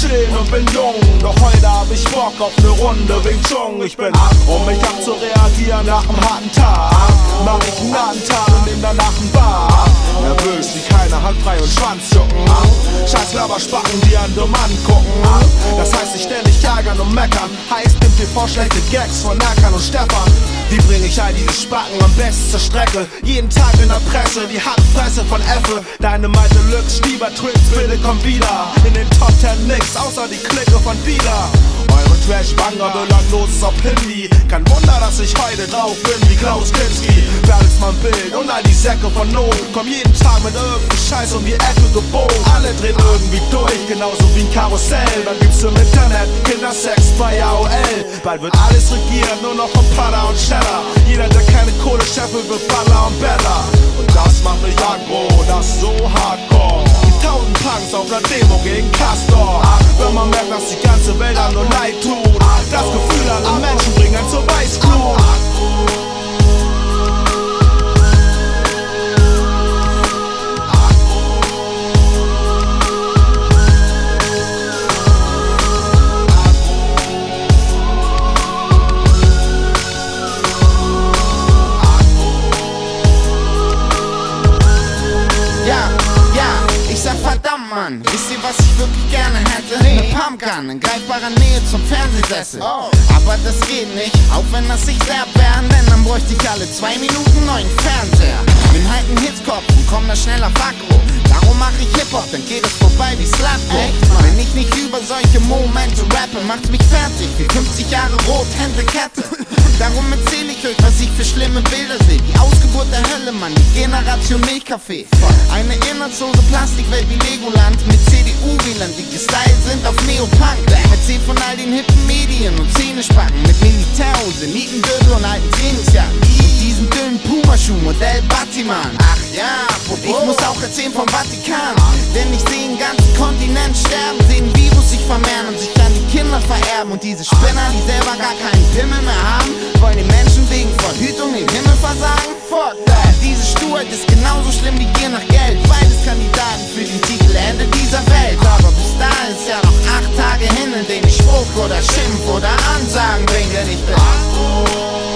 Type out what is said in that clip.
10 und bin jung, doch heute hab ich Bock auf ne Runde Wing Chun. Ich bin um mich abzureagieren nach nem harten Tag, mach ich einen Attentat und nehm danach ein Bar. Nervös wie keine Hand frei und Schwanz jucken, scheiß Laberspacken, die einen dumm angucken. Das heißt, ich ständig ärgern und meckern, heißt nimmt dir vor schlechte Gags von Erkan und Stefan. Wie bring ich all diese Spacken am besten zur Strecke? Jeden Tag in der Presse, die Hackfresse von Effe. Dynamite Deluxe, Stieber Twins, bitte komm wieder. In den Top 10 nix, außer die Clique von Dieter. Eure Trash-Banger belanglos auf Hindi. Kein Wunder, dass ich heute drauf bin wie Klaus Kinski. Bertelsmann Bild und all die Säcke von Not. Komm jeden Tag mit irgendeinem Scheiß um die Ecke gebogen. Alle drehen irgendwie durch, genauso wie ein Karussell. Dann gibt's im Internet Kindersex bei AOL. Bald wird alles regiert, nur noch von Pada und Cheddar. Jeder, der keine Kohle scheffelt, wird Baller und Beller. Und das macht mich aggro, das ist so hardcore. Die 1000 Punks auf ner Demo gegen Castor. Wenn man merkt, dass die ganze Welt an nur leid tut. Das Gefühl, alle Menschen bringen einen zur Weißglut. Verdammt, Mann, wisst ihr, was ich wirklich gerne hätte? Ne Pumpgun, in greifbarer Nähe zum Fernsehsessel. Aber das geht nicht, auch wenn das sich sehr wären, denn dann bräuchte ich alle 2 Minuten neuen Fernseher. Bin halt ein Hitkopf und komm da schneller Fakro. Darum mach ich Hip-Hop, dann geht es vorbei wie Slapbo. Wenn ich nicht über solche Momente rappe, macht's mich fertig wie 50 Jahre Rothändle-Kette. Darum erzähl ich euch, was ich für schlimme Bilder sehe. Die Ausgeburt der Hölle, Mann, die Generation Milchkaffee. Eine inhaltslose Plastikwelt wie Legoland mit CDU-Wählern, die gestylt sind auf Neopunk. Erzählt von all den hippen Medien und Zähnespacken mit Militärhose, Nietengürtel und alten Trainingsjacken. Und diesem dünnen Puma-Schuh, Modell Batman. Ach ja, und ich muss auch erzählen vom Vatikan. Denn ich sehe den ganzen Kontinent sterben, sehen Virus sich vermehren und sich an die Kinder vererben. Und diese Spinner, die selber gar keinen Pimmel mehr haben, wollen den Menschen wegen Verhütung den Himmel versagen? Fuck that. Diese Sturheit ist genauso schlimm wie Gier nach Geld. Beides Kandidaten für den Titel Ende dieser Welt. Aber bis dahin ist ja noch 8 Tage hin, in denen ich Spruch oder Schimpf oder Ansagen bringe, denn ich bin